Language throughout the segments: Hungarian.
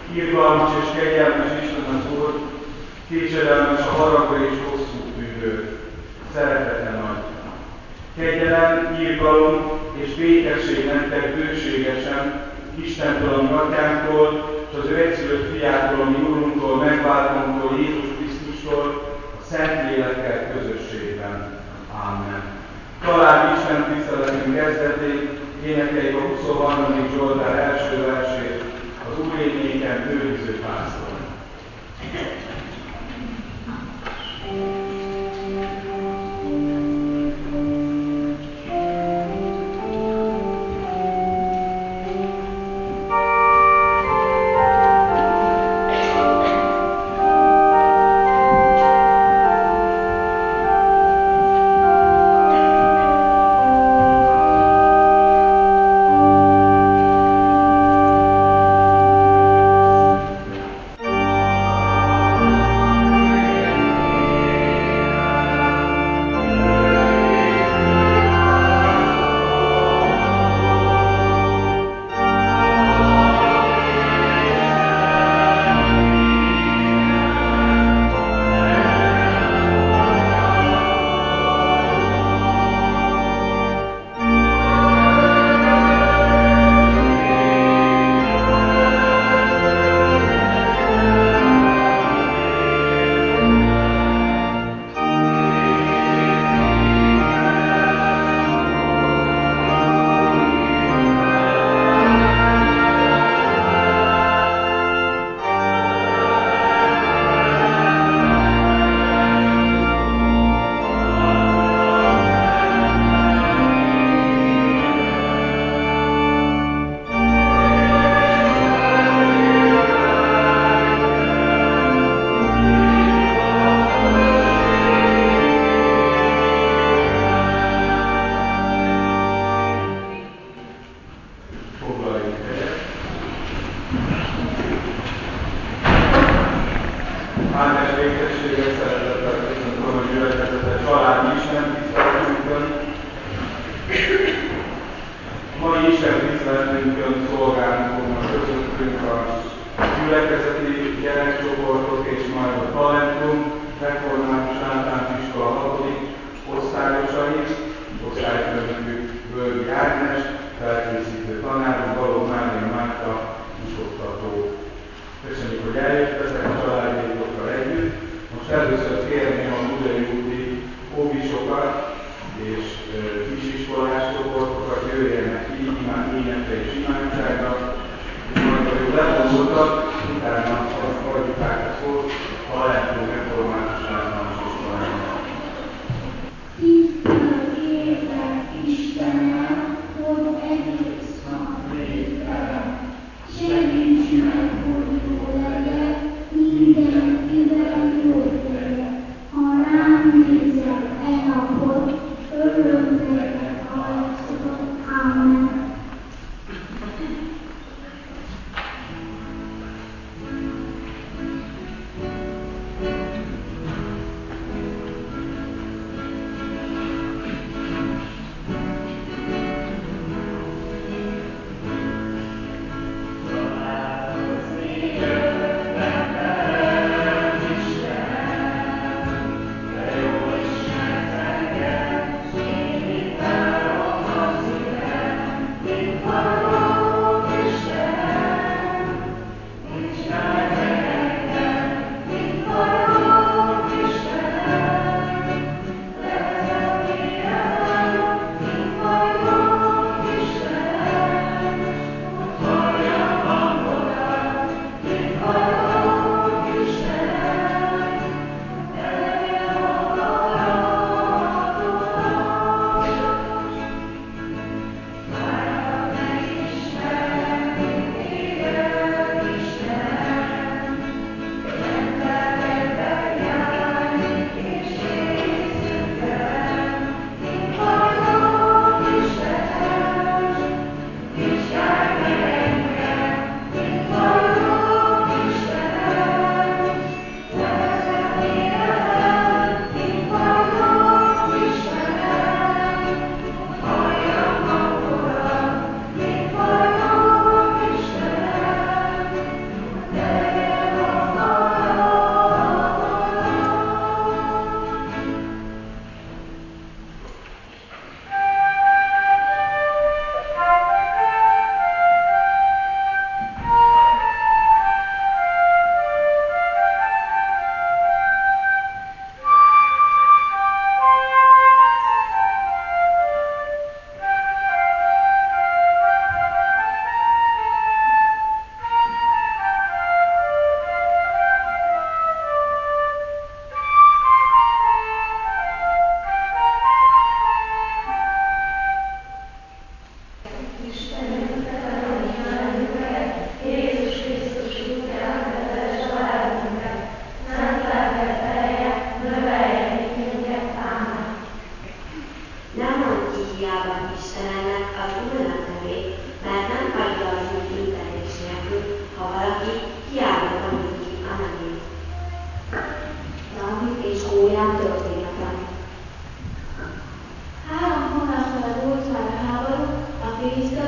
Irgalmas és kegyelmes Isten az Úr, késedelmes a haragra és hosszú tűrő, szeretete nagy. Kegyelem, irgalom és békesség nektek bőségesen Istentől, a mi Atyánktól, és az ő egyszülött fiától, a mi Úrunktól, megváltónktól, Jézus Krisztustól, a Szentlélekkel közösségben. Amen. Talán Isten tiszteletünk kezdetén énekeljük a 23. Zsoltár első versét, az Úr én nékem őriző pásztor.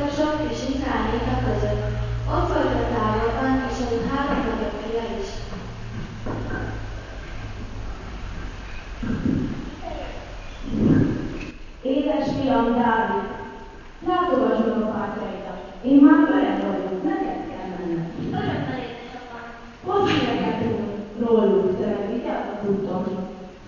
városok és Izrael népe között. Ott volt a távolban, és az 3 nagyobb fia is. Édes fiam Dávid, látogass meg a pártjaidat. Én már öreg vagyok, neked kell menned. Örömmel, édesapám. Hozz híreket róluk, te meg vigyázz az úton.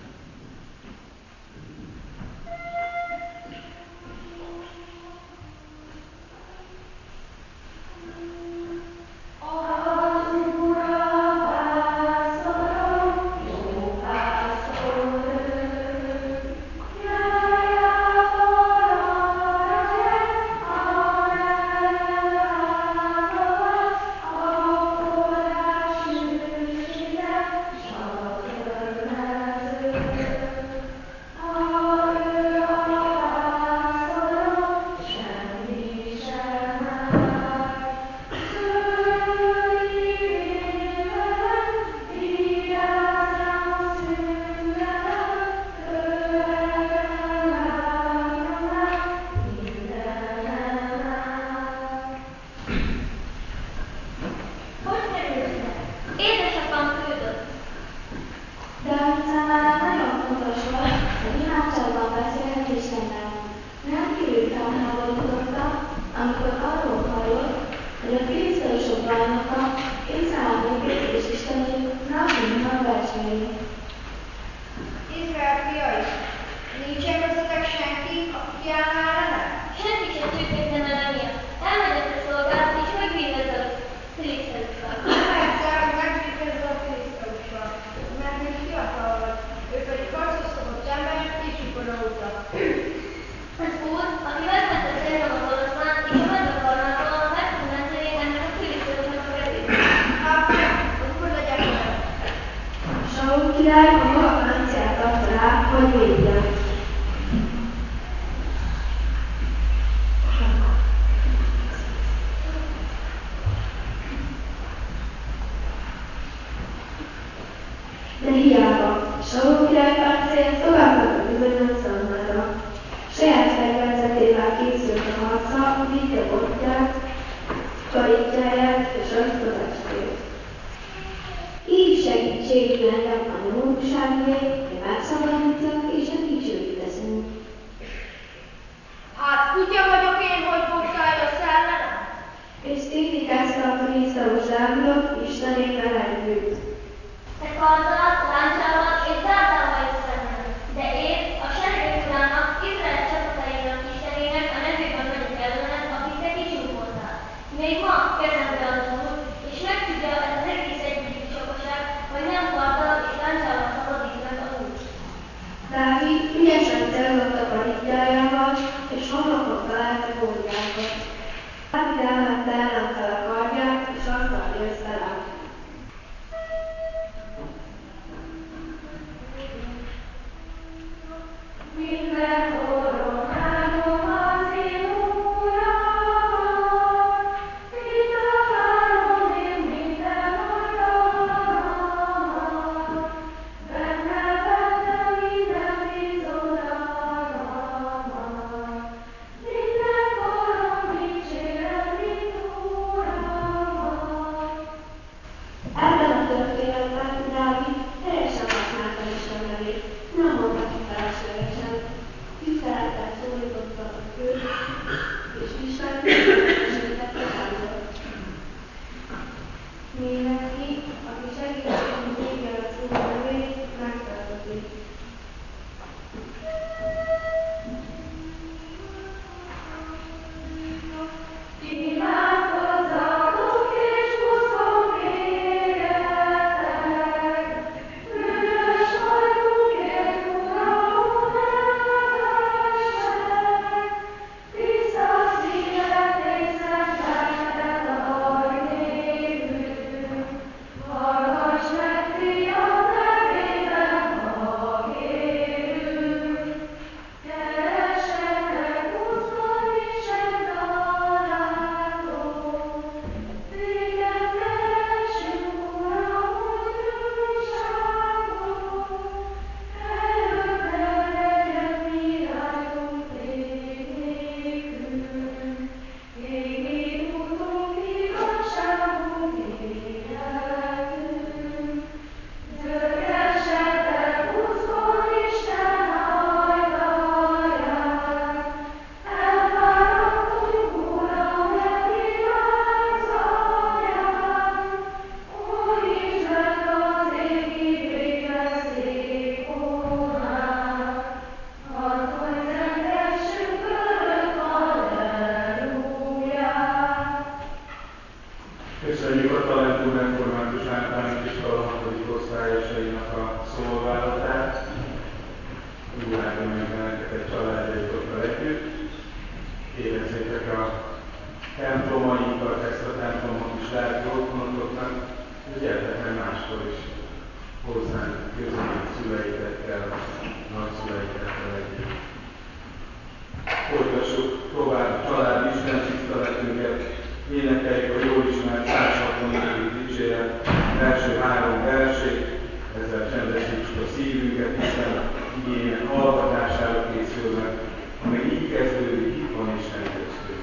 Izrael fiai, nincsen közöttek senki, aki kiállná ellene? Senki sem tűzhetne lennie. Elmegyek a szolgálat, és megvédezze a filiszteussal. Egyszer megvédkezze a filiszteussal, mert még fiatal vagy, ő pedig harcos szokott ember, és csupona óta. Az úr, aki megment az érem az oroszlán, és a megvakarnától meg tud menteni ennek a filiszteusnak a kezét. Hát meg, az úr legyen veled. Saul király a maga franciát adta rá, hogy védje. De hiába, Saul király páncélja továbbra bizonyos számára. Saját fegyverzetével készült a harca, vitte botját, karítjáját és azt a testét. Így segítségül engem a nyomorúságért, hogy megszabadítlak és a dicsőt teszünk. Hát tudja vagyok én, hogy bocsájtasz ellenem? És tétikázta a filiszteus Dávidot Istenével együtt. Te karddal, láncsával és zárdával jössz szemben. De én, a seregek urának, Izrael csapatainak Istenének a nevében megyek ellened, akit te kicsúfoltál. Még ma kezembe ad az Úr, és megtudja ez az egész együgyű csapaság, hogy nem karddal és láncsával szabadít meg az Úr. Dávid ügyesen célzott a karítjájával, és homlokon találta Góliátot. Dávid elvette ellenfele kardját, és azzal győzte le. Minden koronádom az én Uramon, mint a Köszönjük a Talentum Református Általános Iskola 6. osztályosainak a szolgálatát. Úgy látom, hogy benneteket családjaitokkal együtt. Érezzétek a templomainkat, ezt a templomot is lelki otthonotoknak, és gyertek el máskor is hozzánk közöljük szüleitekkel, nagyszüleitekkel együtt. Folytassuk tovább a család Isten tiszteletünket, énekeljük a jól ismert 164. dicséret első 3 versét, ezzel csendesítsük a szívünket, hiszen igények hallgatására készülnek, amely így kezdődik, itt van Isten köztünk.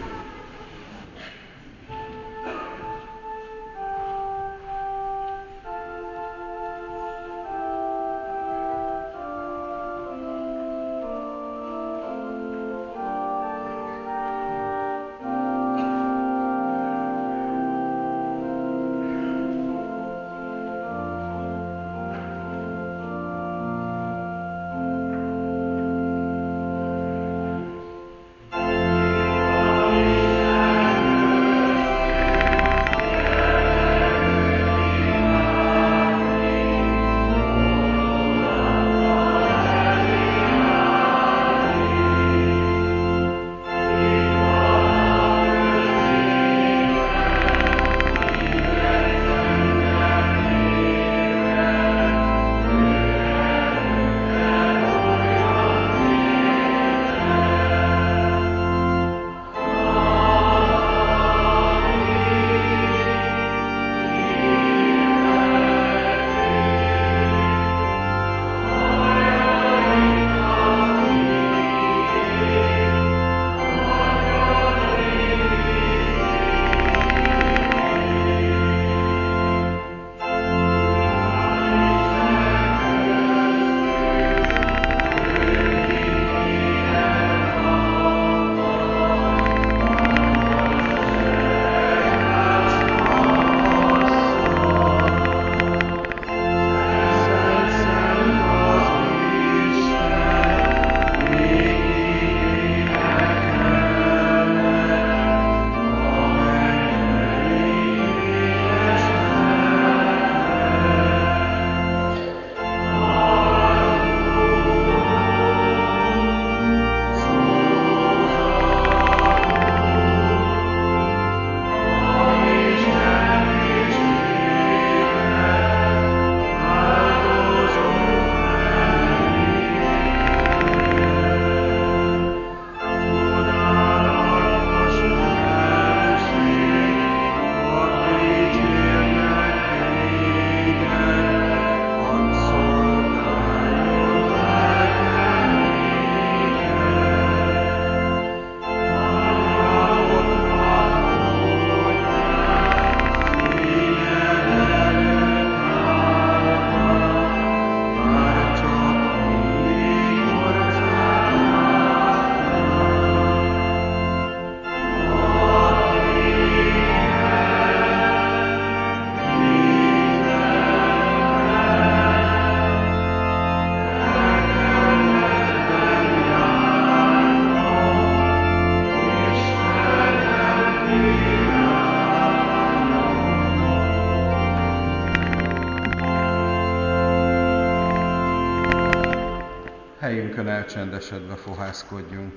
Helyünkön elcsendesedve fohászkodjunk.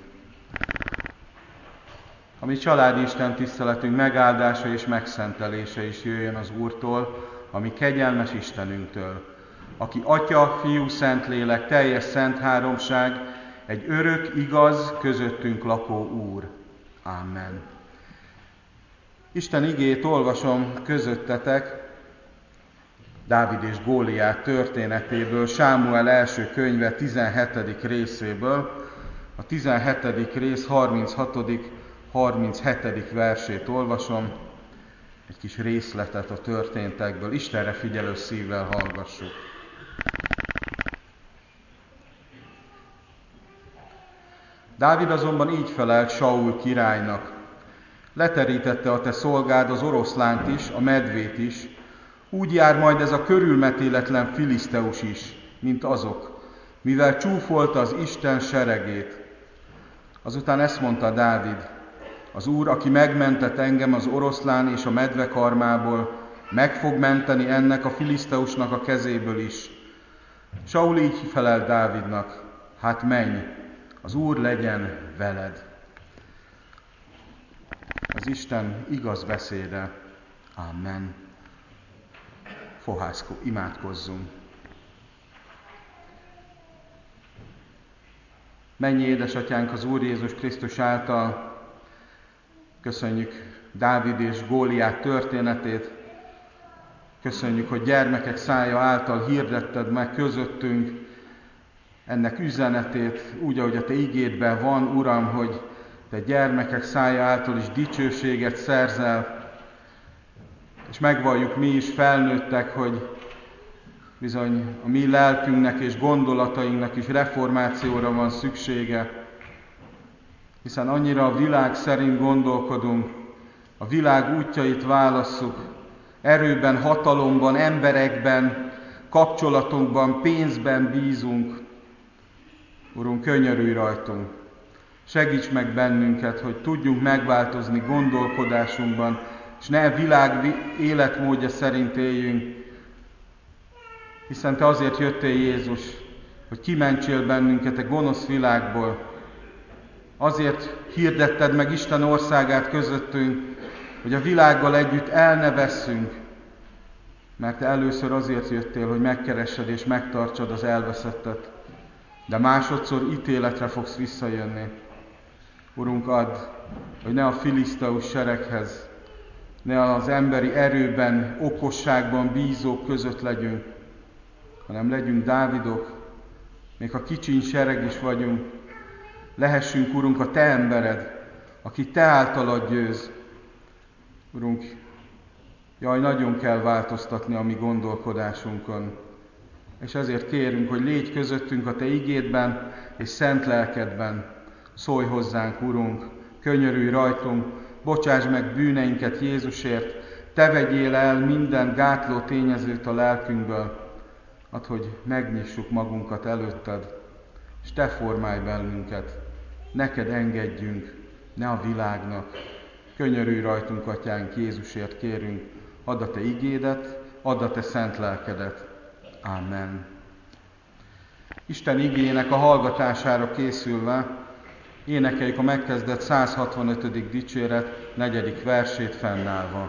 A mi családi Isten tiszteletünk megáldása és megszentelése is jöjjön az Úrtól, a mi kegyelmes Istenünktől, aki Atya, Fiú, Szentlélek, teljes szent háromság, egy örök, igaz, közöttünk lakó Úr. Amen. Isten igét olvasom közöttetek, Dávid és Góliát történetéből, Sámuel első könyve 17. részéből, a 17. rész 36.-37. versét olvasom, egy kis részletet a történtekből, Istenre figyelő szívvel hallgassuk. Dávid azonban így felelt Saul királynak: leterítette a te szolgád az oroszlánt is, a medvét is, úgy jár majd ez a körülmetéletlen filiszteus is, mint azok, mivel csúfolta az Isten seregét. Azután ezt mondta Dávid: az Úr, aki megmentett engem az oroszlán és a medve karmából, meg fog menteni ennek a filiszteusnak a kezéből is. Saul így felelt Dávidnak, hát menj, az Úr legyen veled. Az Isten igaz beszéde. Amen. Imádkozzunk. Mennyi édesatyánk az Úr Jézus Krisztus által, köszönjük Dávid és Góliát történetét, köszönjük, hogy gyermekek szája által hirdetted meg közöttünk ennek üzenetét, úgy, ahogy a Te igédben van, Uram, hogy Te gyermekek szája által is dicsőséget szerzel, és megvalljuk mi is felnőttek, hogy bizony a mi lelkünknek és gondolatainknak is reformációra van szüksége, hiszen annyira a világ szerint gondolkodunk, a világ útjait válasszuk, erőben, hatalomban, emberekben, kapcsolatokban, pénzben bízunk. Urunk, könyörülj rajtunk! Segíts meg bennünket, hogy tudjunk megváltozni gondolkodásunkban, és ne a világ életmódja szerint éljünk, hiszen Te azért jöttél, Jézus, hogy kimentsél bennünket a gonosz világból. Azért hirdetted meg Isten országát közöttünk, hogy a világgal együtt el ne vesszünk, mert Te először azért jöttél, hogy megkeressed és megtartsad az elveszettet, de másodszor ítéletre fogsz visszajönni. Urunk, add, hogy ne a filiszteus sereghez, ne az emberi erőben, okosságban bízók között legyünk, hanem legyünk Dávidok, még ha kicsiny sereg is vagyunk, lehessünk, Urunk, a Te embered, aki Te általad győz. Urunk, jaj, nagyon kell változtatni a mi gondolkodásunkon, és ezért kérünk, hogy légy közöttünk a Te igédben és szent lelkedben. Szólj hozzánk, Urunk, könyörülj rajtunk, bocsáss meg bűneinket Jézusért, Te vegyél el minden gátló tényezőt a lelkünkből, add, hogy megnyissuk magunkat előtted, és Te formálj bennünket, neked engedjünk, ne a világnak. Könyörülj rajtunk, Atyánk, Jézusért kérünk, add a Te igédet, add a Te szent lelkedet. Amen. Isten igének a hallgatására készülve énekeljük a megkezdett 165. dicséret 4. versét fennállva.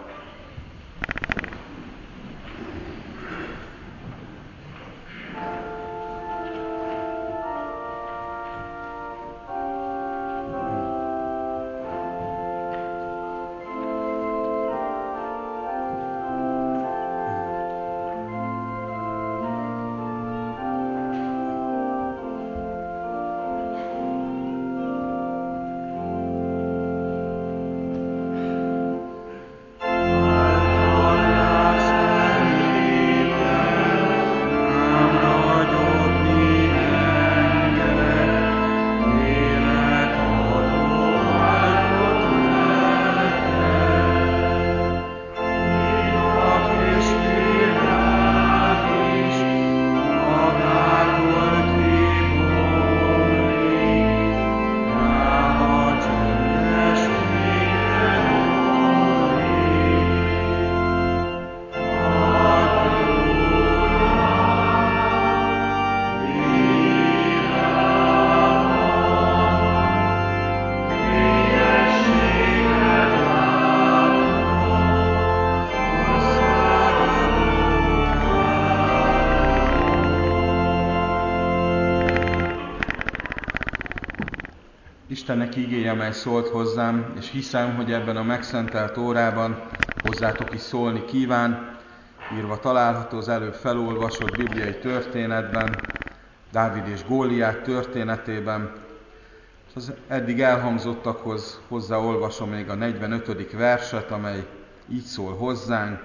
Istennek igéje, amely szólt hozzám, és hiszem, hogy ebben a megszentelt órában hozzátok is szólni kíván, írva található az előbb felolvasott bibliai történetben, Dávid és Góliát történetében, és az eddig elhangzottakhoz hozzáolvasom még a 45. verset, amely így szól hozzánk.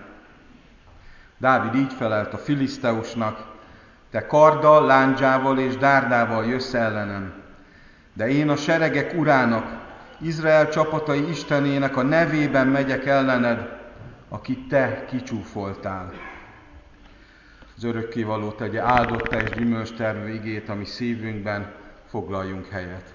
Dávid így felelt a filiszteusnak: te karddal, lándzsával és dárdával jössz ellenem, de én a seregek urának, Izrael csapatai Istenének a nevében megyek ellened, akit te kicsúfoltál. Az örökkévaló tegye áldotta és gyümölcstermő igét, ami szívünkben, foglaljunk helyet.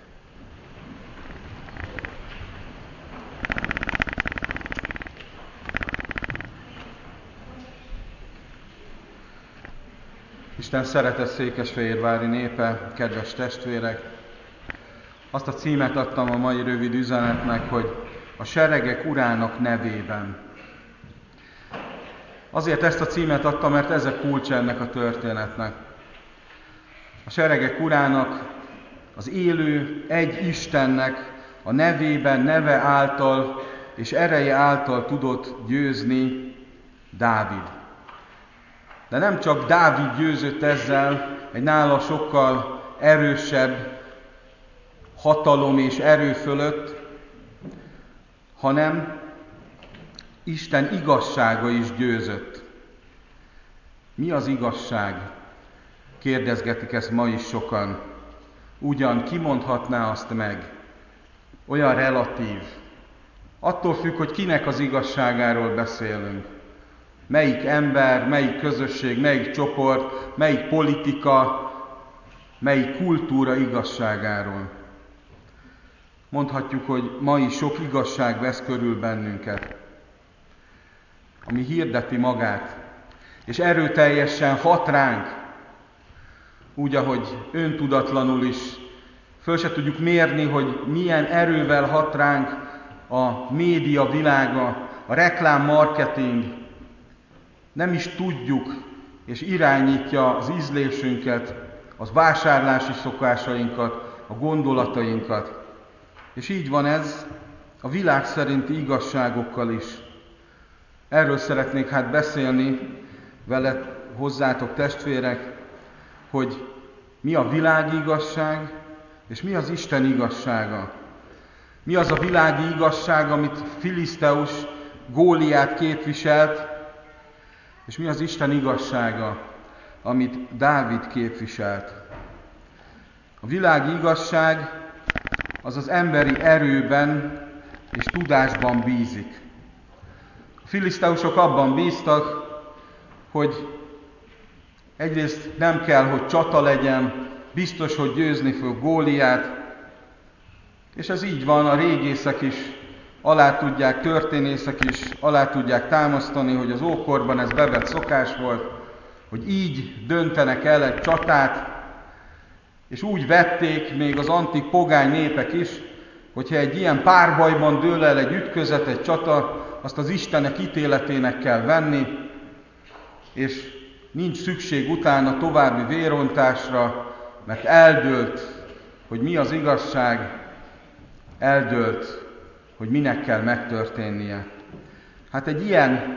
Isten szeretett székesfehérvári népe, kedves testvérek! Azt a címet adtam a mai rövid üzenetnek, hogy a seregek urának nevében. Azért ezt a címet adtam, mert ez a kulcs ennek a történetnek. A seregek urának, az élő egy Istennek a nevében, neve által és ereje által tudott győzni Dávid. De nem csak Dávid győzött ezzel egy nála sokkal erősebb hatalom és erő fölött, hanem Isten igazsága is győzött. Mi az igazság? Kérdezgetik ezt ma is sokan. Ugyan ki mondhatná azt meg? Olyan relatív. Attól függ, hogy kinek az igazságáról beszélünk. Melyik ember, melyik közösség, melyik csoport, melyik politika, melyik kultúra igazságáról. Mondhatjuk, hogy ma is sok igazság vesz körül bennünket, ami hirdeti magát, és erőteljesen hat ránk, úgy, ahogy öntudatlanul is. Föl se tudjuk mérni, hogy milyen erővel hat ránk a média világa, a reklámmarketing. Nem is tudjuk, és irányítja az ízlésünket, az vásárlási szokásainkat, a gondolatainkat. És így van ez a világ szerinti igazságokkal is. Erről szeretnék hát beszélni veled, hozzátok testvérek, hogy mi a világi igazság, és mi az Isten igazsága. Mi az a világi igazság, amit Filiszteus Góliát képviselt, és mi az Isten igazsága, amit Dávid képviselt. A világi igazság az az emberi erőben és tudásban bízik. A filiszteusok abban bíztak, hogy egyrészt nem kell, hogy csata legyen, biztos, hogy győzni fog Góliát, és ez így van, a régészek is alá tudják, történészek is alá tudják támasztani, hogy az ókorban ez bevett szokás volt, hogy így döntenek el egy csatát, és úgy vették még az antik pogány népek is, hogyha egy ilyen párbajban dől el egy ütközet, egy csata, azt az Istenek ítéletének kell venni, és nincs szükség utána további vérontásra, mert eldőlt, hogy mi az igazság, eldőlt, hogy minek kell megtörténnie. Hát egy ilyen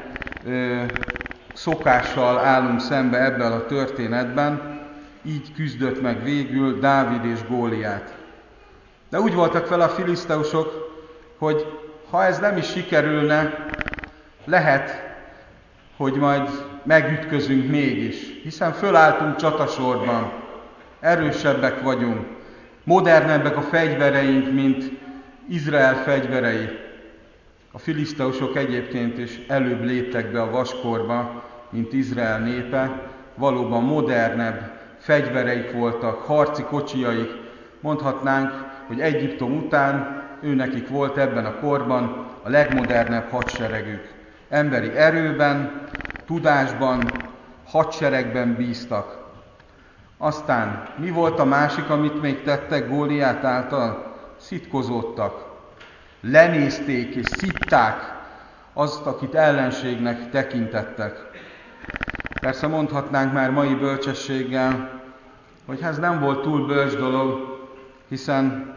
szokással állunk szembe ebben a történetben, így küzdött meg végül Dávid és Góliát. De úgy voltak vele a filiszteusok, hogy ha ez nem is sikerülne, lehet, hogy majd megütközünk mégis, hiszen fölálltunk csatasorban, erősebbek vagyunk, modernebbek a fegyvereink, mint Izrael fegyverei. A filiszteusok egyébként is előbb léptek be a vaskorba, mint Izrael népe, valóban modernebb fegyvereik voltak, harci kocsijaik, mondhatnánk, hogy Egyiptom után őnekik volt ebben a korban a legmodernebb hadseregük. Emberi erőben, tudásban, hadseregben bíztak. Aztán mi volt a másik, amit még tettek Góliát által? Szitkozódtak. Lenézték és szitták azt, akit ellenségnek tekintettek. Persze mondhatnánk már mai bölcsességgel, hogy ez nem volt túl bölcs dolog, hiszen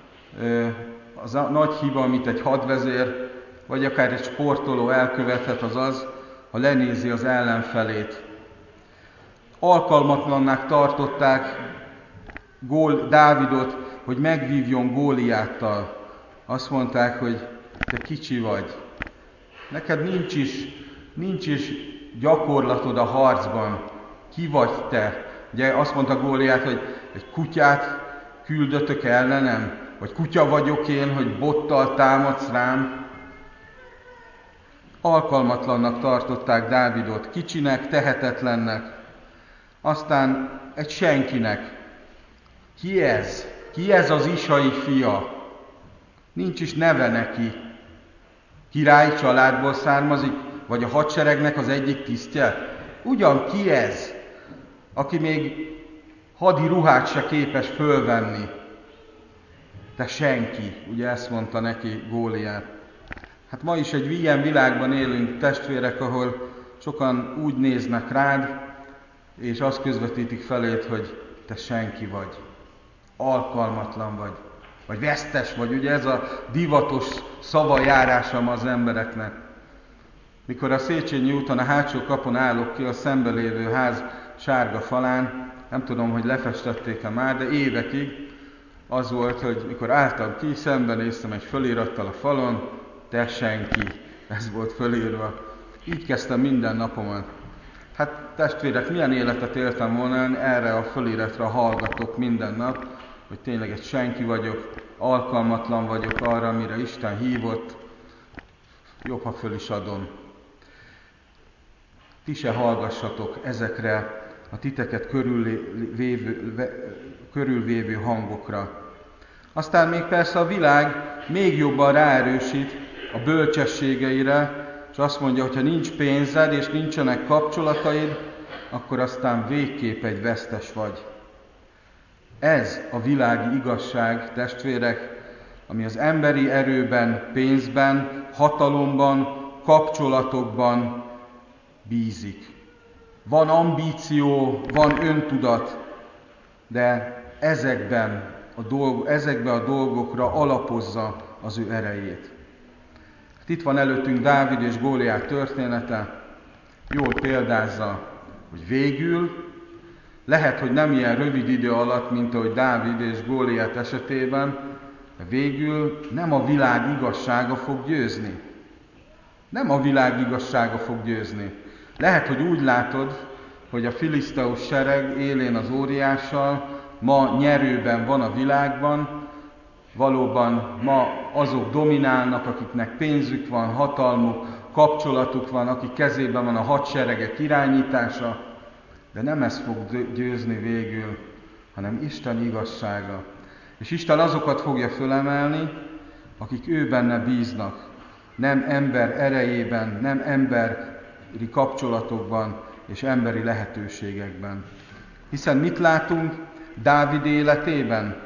az a nagy hiba, amit egy hadvezér, vagy akár egy sportoló elkövethet, az az, ha lenézi az ellenfelét. Alkalmatlannak tartották Dávidot, hogy megvívjon Góliáttal. Azt mondták, hogy te kicsi vagy. Neked nincs is gyakorlatod a harcban. Ki vagy te? Ugye azt mondta Góliát, hogy egy kutyát küldötök ellenem? Vagy kutya vagyok én, hogy bottal támadsz rám? Alkalmatlannak tartották Dávidot, kicsinek, tehetetlennek. Aztán egy senkinek. Ki ez? Ki ez az Isai fia? Nincs is neve neki. Királyi családból származik, vagy a hadseregnek az egyik tisztje? Ugyan ki ez? aki még hadi ruhát se képes fölvenni. Te senki, ugye ezt mondta neki Góliát. Hát ma is egy ilyen világban élünk, testvérek, ahol sokan úgy néznek rád, és azt közvetítik feléd, hogy te senki vagy, alkalmatlan vagy vesztes vagy, ugye ez a divatos szavajárása ma az embereknek. Mikor a Széchenyi úton a hátsó kapun állok ki a szembe lévő ház sárga falán, nem tudom, hogy lefestették-e már, de évekig az volt, hogy mikor álltam ki, szembenéztem egy fölirattal a falon, te senki, ez volt fölírva. Így kezdtem minden napomat. Hát testvérek, milyen életet éltem volna, erre a föliratra hallgatok minden nap, hogy tényleg egy senki vagyok, alkalmatlan vagyok arra, amire Isten hívott, jobb, ha föl is adom. Ti se hallgassatok ezekre a titeket körülvévő hangokra. Aztán még persze a világ még jobban ráerősít a bölcsességeire, és azt mondja, hogy ha nincs pénzed és nincsenek kapcsolataid, akkor aztán végképp egy vesztes vagy. Ez a világi igazság, testvérek, ami az emberi erőben, pénzben, hatalomban, kapcsolatokban bízik. Van ambíció, van öntudat, de ezekben a dolgokra alapozza az ő erejét. Itt van előttünk Dávid és Góliát története, jól példázza, hogy végül, lehet, hogy nem ilyen rövid idő alatt, mint ahogy Dávid és Góliát esetében, de végül nem a világ igazsága fog győzni. Nem a világ igazsága fog győzni. Lehet, hogy úgy látod, hogy a filiszteus sereg élén az óriással ma nyerőben van a világban, valóban ma azok dominálnak, akiknek pénzük van, hatalmuk, kapcsolatuk van, akik kezében van a hadseregek irányítása, de nem ez fog győzni végül, hanem Isten igazsága. És Isten azokat fogja fölemelni, akik ő benne bíznak, nem ember erejében, nem emberi kapcsolatokban és emberi lehetőségekben. Hiszen mit látunk Dávid életében?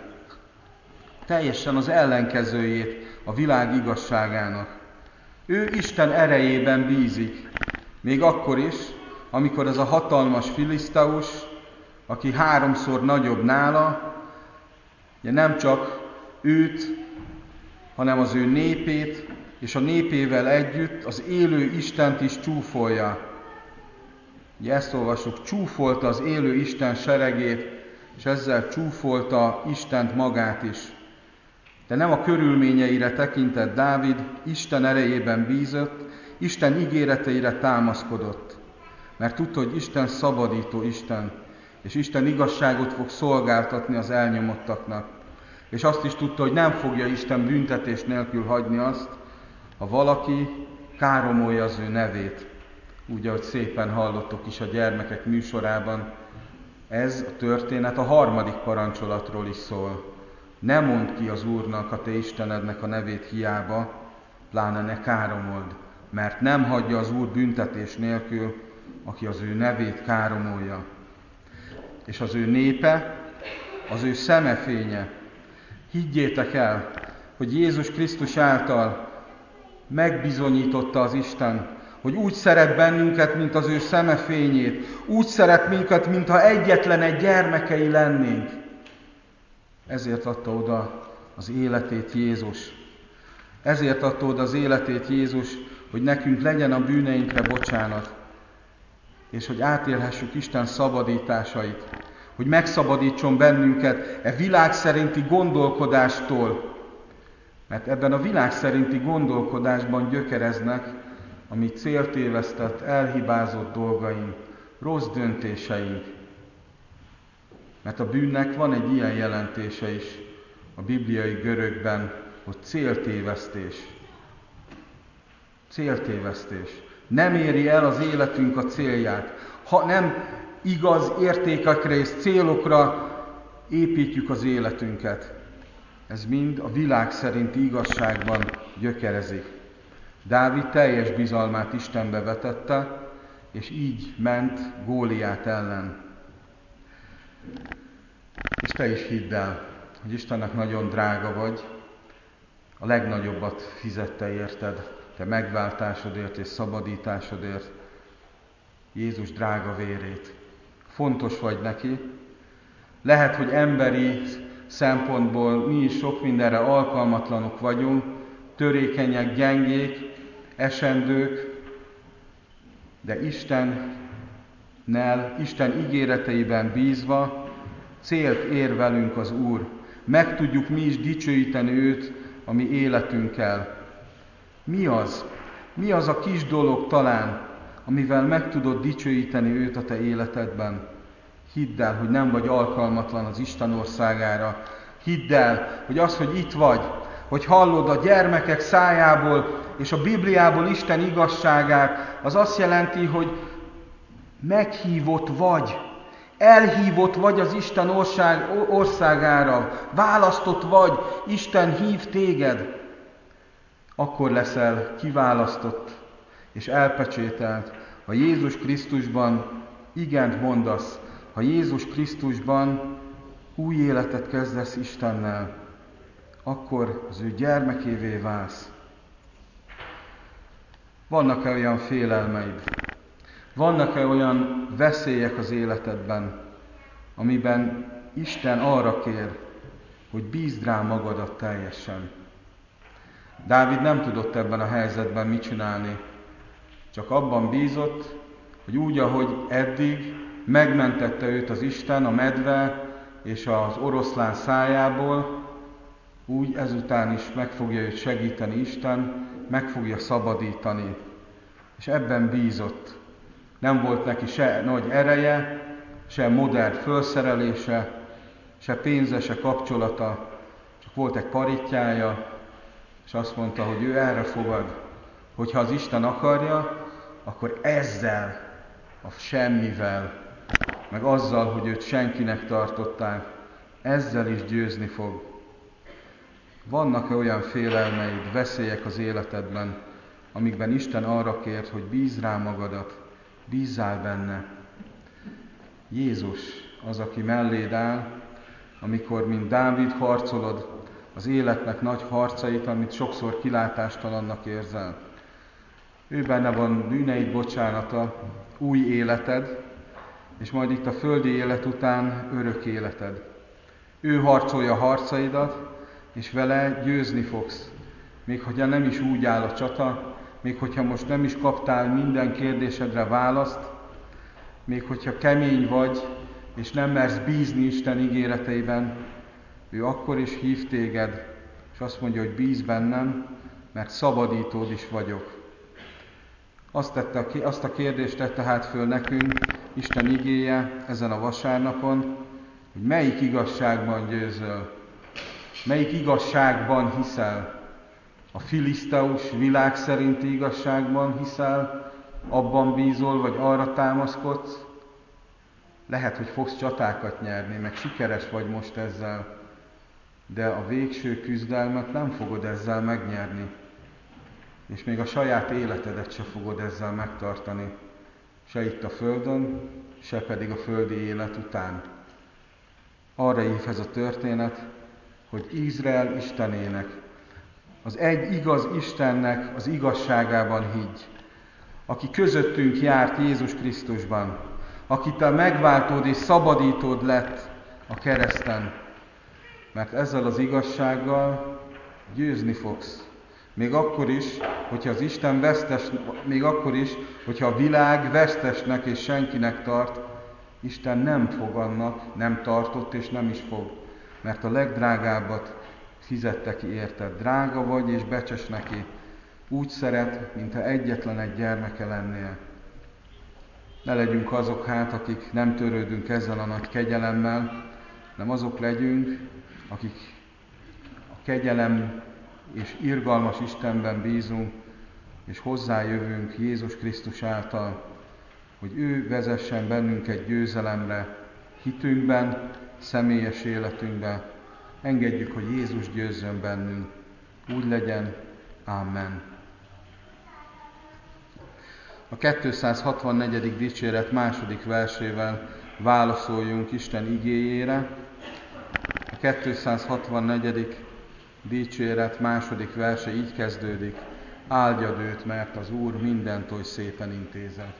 Teljesen az ellenkezőjét a világ igazságának. Ő Isten erejében bízik, még akkor is, amikor ez a hatalmas filiszteus, aki 3-szor nagyobb nála, ugye nem csak őt, hanem az ő népét, és a népével együtt az élő Istent is csúfolja. Ugye ezt olvassuk, csúfolta az élő Isten seregét, és ezzel csúfolta Istent magát is. De nem a körülményeire tekintett Dávid, Isten erejében bízott, Isten ígéreteire támaszkodott. Mert tudta, hogy Isten szabadító Isten, és Isten igazságot fog szolgáltatni az elnyomottaknak. És azt is tudta, hogy nem fogja Isten büntetés nélkül hagyni azt, ha valaki káromolja az ő nevét. Úgy, ahogy szépen hallottok is a gyermekek műsorában, ez a történet a 3. parancsolatról is szól. Ne mondd ki az Úrnak, a te Istenednek a nevét hiába, pláne ne káromold, mert nem hagyja az Úr büntetés nélkül, aki az ő nevét káromolja. És az ő népe, az ő szemefénye. Higgyétek el, hogy Jézus Krisztus által megbizonyította az Isten, hogy úgy szeret bennünket, mint az ő szemefényét, úgy szeret minket, mintha egyetlen egy gyermekei lennénk. Ezért adta oda az életét Jézus. Ezért adta oda az életét Jézus, hogy nekünk legyen a bűneinkre bocsánat, és hogy átélhessük Isten szabadításait, hogy megszabadítson bennünket e világ szerinti gondolkodástól, mert ebben a világ szerinti gondolkodásban gyökereznek a mi céltévesztett, elhibázott dolgaink, rossz döntéseink. Mert a bűnnek van egy ilyen jelentése is a bibliai görögben, hogy céltévesztés. Céltévesztés. Nem éri el az életünk a célját. Ha nem igaz értékekre és célokra építjük az életünket. Ez mind a világ szerinti igazságban gyökerezik. Dávid teljes bizalmát Istenbe vetette, és így ment Góliát ellen. És te is hidd el, hogy Istennek nagyon drága vagy, a legnagyobbat fizette érted, te megváltásodért és szabadításodért, Jézus drága vérét. Fontos vagy neki. Lehet, hogy emberi szempontból mi is sok mindenre alkalmatlanok vagyunk, törékenyek, gyengék, esendők, de Isten ígéreteiben bízva célt ér velünk az Úr. Meg tudjuk mi is dicsőíteni őt a mi életünkkel. Mi az? Mi az a kis dolog talán, amivel meg tudod dicsőíteni őt a te életedben? Hidd el, hogy nem vagy alkalmatlan az Isten országára. Hidd el, hogy az, hogy itt vagy, hogy hallod a gyermekek szájából és a Bibliából Isten igazságát, az azt jelenti, hogy meghívott vagy, elhívott vagy az Isten országára, választott vagy, Isten hív téged. Akkor leszel kiválasztott és elpecsételt, ha Jézus Krisztusban igent mondasz, ha Jézus Krisztusban új életet kezdesz Istennel, akkor az ő gyermekévé válsz. Vannak-e olyan félelmeid? Vannak-e olyan veszélyek az életedben, amiben Isten arra kér, hogy bízd rá magadat teljesen? Dávid nem tudott ebben a helyzetben mit csinálni, csak abban bízott, hogy úgy, ahogy eddig megmentette őt az Isten a medve és az oroszlán szájából, úgy ezután is meg fogja őt segíteni Isten, meg fogja szabadítani. És ebben bízott. Nem volt neki se nagy ereje, se modern felszerelése, se pénze, se kapcsolata, csak volt egy parittyája, és azt mondta, hogy ő erre fogad, hogyha az Isten akarja, akkor ezzel, a semmivel, meg azzal, hogy őt senkinek tartották, ezzel is győzni fog. Vannak-e olyan félelmeid, veszélyek az életedben, amikben Isten arra kért, hogy bízd rá magadat, bízzál benne. Jézus az, aki melléd áll, amikor, mint Dávid, harcolod az életnek nagy harcait, amit sokszor kilátástalannak érzel. Ő benne van bűneid bocsánata, új életed, és majd itt a földi élet után örök életed. Ő harcolja harcaidat, és vele győzni fogsz. Még hogyha nem is úgy áll a csata, még hogyha most nem is kaptál minden kérdésedre választ, még hogyha kemény vagy, és nem mersz bízni Isten ígéreteiben, ő akkor is hív téged, és azt mondja, hogy bízz bennem, mert szabadítód is vagyok. Azt a kérdést tette hát föl nekünk Isten igéje ezen a vasárnapon, hogy melyik igazságban győzöl, melyik igazságban hiszel. A filiszteus világ szerinti igazságban hiszel, abban bízol, vagy arra támaszkodsz. Lehet, hogy fogsz csatákat nyerni, meg sikeres vagy most ezzel, de a végső küzdelmet nem fogod ezzel megnyerni. És még a saját életedet se fogod ezzel megtartani, se itt a földön, se pedig a földi élet után. Arra hív ez a történet, hogy Izrael Istenének, az egy igaz Istennek az igazságában higgy, aki közöttünk járt Jézus Krisztusban, akit a megváltód és szabadítód lett a kereszten, mert ezzel az igazsággal győzni fogsz. Még akkor is, hogyha az Isten vesztes, még akkor is, hogyha a világ vesztesnek és senkinek tart, Isten nem fog annak, nem tartott és nem is fog, mert a legdrágábbat fizette ki érted. Drága vagy és becses neki. Úgy szeret, mintha egyetlen egy gyermeke lennél. Ne legyünk azok hát, akik nem törődünk ezzel a nagy kegyelemmel, hanem azok legyünk, akik a kegyelem és irgalmas Istenben bízunk, és hozzájövünk Jézus Krisztus által, hogy ő vezessen bennünket győzelemre, hitünkben, személyes életünkben. Engedjük, hogy Jézus győzzön bennünk. Úgy legyen. Amen. A 264. dicséret második versével válaszoljunk Isten igéjére. A 264. dicséret második verse így kezdődik: áldjad őt, mert az Úr mindent oly szépen intézett.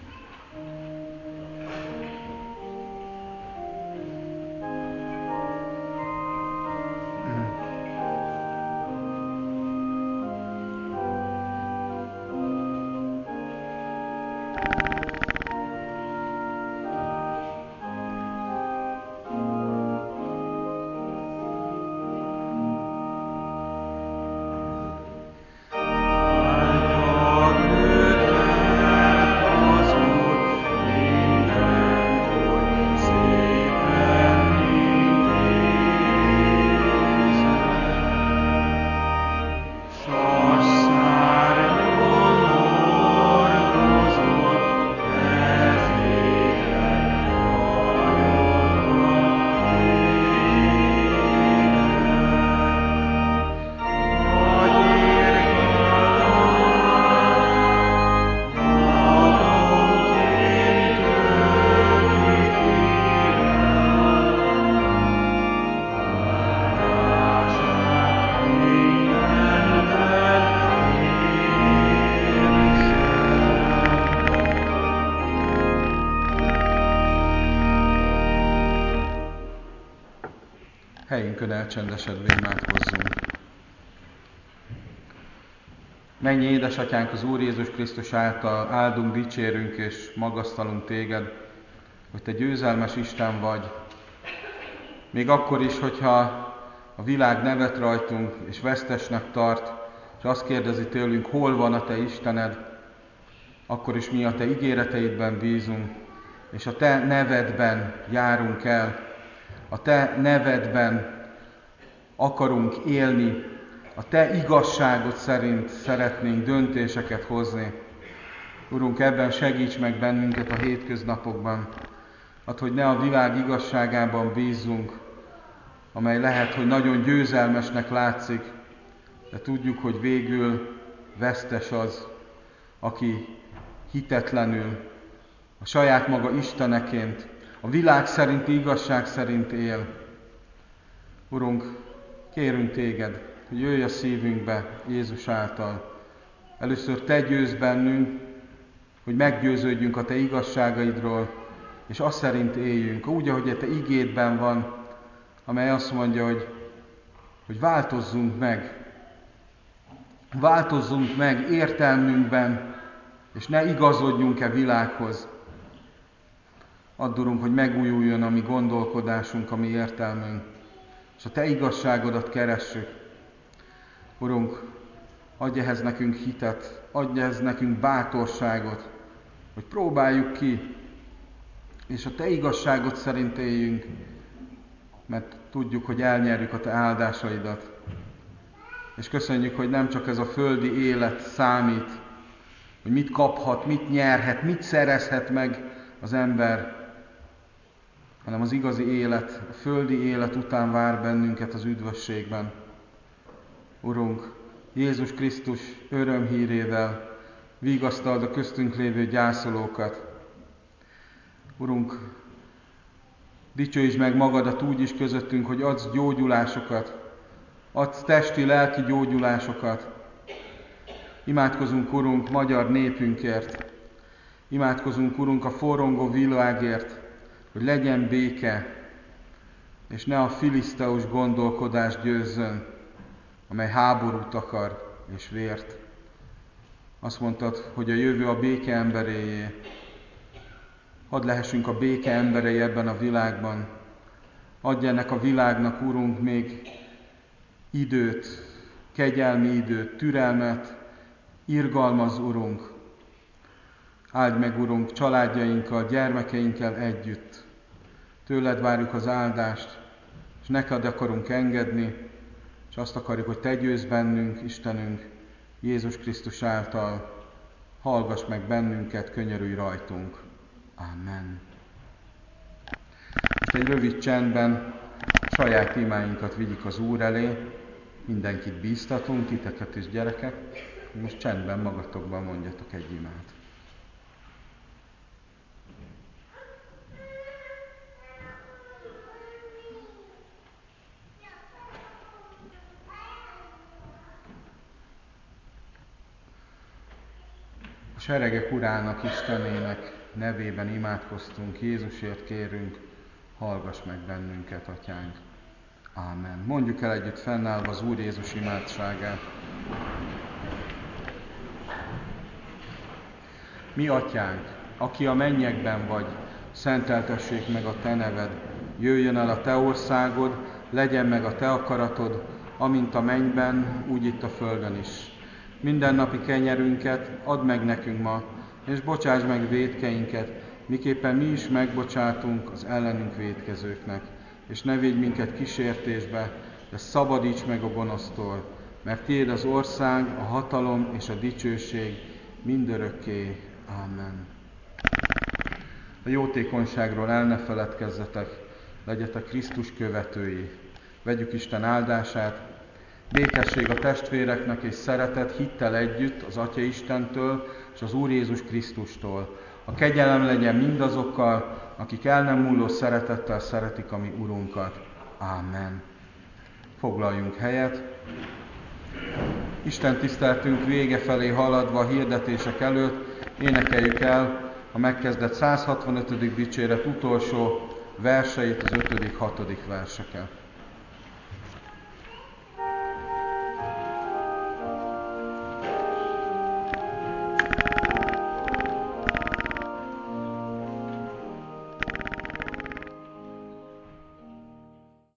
Helyünkön elcsendesedve imádkozzunk. Mennyi édesatyánk, az Úr Jézus Krisztus által áldunk, dicsérünk és magasztalunk téged, hogy te győzelmes Isten vagy. Még akkor is, hogyha a világ nevet rajtunk és vesztesnek tart, és azt kérdezi tőlünk, hol van a te Istened, akkor is mi a te ígéreteidben bízunk, és a te nevedben járunk el. A te nevedben akarunk élni, a te igazságod szerint szeretnénk döntéseket hozni. Urunk, ebben segíts meg bennünket a hétköznapokban, hogy ne a világ igazságában bízzunk, amely lehet, hogy nagyon győzelmesnek látszik, de tudjuk, hogy végül vesztes az, aki hitetlenül, a saját maga isteneként, a világ szerinti igazság szerint él. Urunk, kérünk téged, hogy jöjj a szívünkbe Jézus által. Először te győzz bennünk, hogy meggyőződjünk a te igazságaidról, és azt szerint éljünk, úgy, ahogy a te igédben van, amely azt mondja, hogy változzunk meg. Változzunk meg értelmünkben, és ne igazodjunk-e világhoz. Add, Urunk, hogy megújuljon a mi gondolkodásunk, a mi értelmünk, és a te igazságodat keressük. Urunk, adj ehhez nekünk hitet, adj ehhez nekünk bátorságot, hogy próbáljuk ki, és a te igazságod szerint éljünk, mert tudjuk, hogy elnyerjük a te áldásaidat. És köszönjük, hogy nem csak ez a földi élet számít, hogy mit kaphat, mit nyerhet, mit szerezhet meg az ember, hanem az igazi élet, a földi élet után vár bennünket az üdvösségben. Urunk, Jézus Krisztus örömhírével vigasztald a köztünk lévő gyászolókat. Urunk, dicsőítsd meg magadat úgy is közöttünk, hogy adsz gyógyulásokat, adsz testi, lelki gyógyulásokat. Imádkozunk, Urunk, magyar népünkért. Imádkozunk, Urunk, a forrongó világért, hogy legyen béke, és ne a filiszteus gondolkodás győzzön, amely háborút akar és vért. Azt mondtad, hogy a jövő a béke emberéjé. Hadd lehessünk a béke emberei ebben a világban. Adj ennek a világnak, Urunk, még időt, kegyelmi időt, türelmet, irgalmaz, Urunk. Áld meg, Urunk, családjainkkal, gyermekeinkkel együtt. Tőled várjuk az áldást, és neked akarunk engedni, és azt akarjuk, hogy te győzz bennünk, Istenünk, Jézus Krisztus által. Hallgass meg bennünket, könyörülj rajtunk. Amen. Most egy rövid csendben saját imáinkat vigyük az Úr elé, mindenkit bíztatunk, titeket és gyerekek, most csendben magatokban mondjatok egy imát. seregek Urának, Istenének nevében imádkoztunk, Jézusért kérünk, hallgass meg bennünket, Atyánk. Ámen. Mondjuk el együtt fennállva az Úr Jézus imádságát. Mi, Atyánk, aki a mennyekben vagy, szenteltessék meg a Te neved, jöjjön el a Te országod, legyen meg a Te akaratod, amint a mennyben, úgy itt a földön is. Mindennapi kenyerünket add meg nekünk ma, és bocsáss meg vétkeinket, miképpen mi is megbocsátunk az ellenünk vétkezőknek. És ne védj minket kísértésbe, de szabadíts meg a gonosztól, mert Tiéd az ország, a hatalom és a dicsőség mindörökké. Amen. A jótékonyságról el ne feledkezzetek, legyetek Krisztus követői. Vegyük Isten áldását, békesség a testvéreknek és szeretet hittel együtt az Atya Istentől és az Úr Jézus Krisztustól. A kegyelem legyen mindazokkal, akik el nem múló szeretettel szeretik a mi Urunkat. Ámen. Foglaljunk helyet. Isten tiszteltünk vége felé haladva a hirdetések előtt énekeljük el a megkezdett 165. dicséret utolsó verseit, az 5.-6. verseket.